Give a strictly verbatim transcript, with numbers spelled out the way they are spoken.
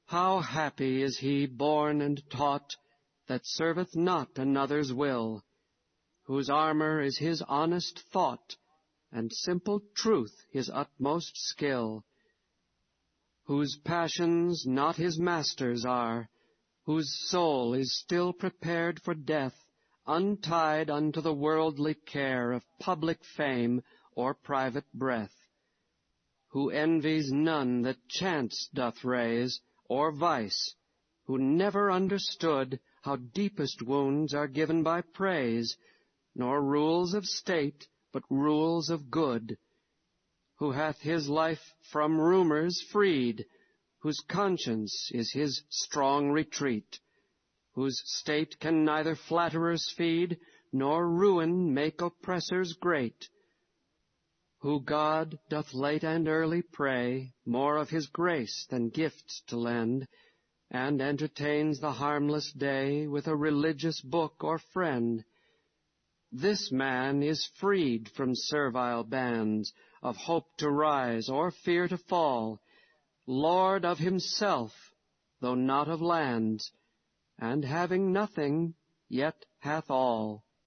How happy is he born and taught, that serveth not another's will, whose armor is his honest thought, and simple truth his utmost skill, whose passions not his master's are, whose soul is still prepared for death, untied unto the worldly care of public fame or private breath, who envies none that chance doth raise, or vice, who never understood how deepest wounds are given by praise, nor rules of state, but rules of good, who hath his life from rumors freed, whose conscience is his strong retreat, whose state can neither flatterers feed, nor ruin make oppressors great, who God doth late and early pray more of his grace than gifts to lend, and entertains the harmless day with a religious book or friend. This man is freed from servile bands, of hope to rise or fear to fall, Lord of himself, though not of lands, and having nothing, yet hath all.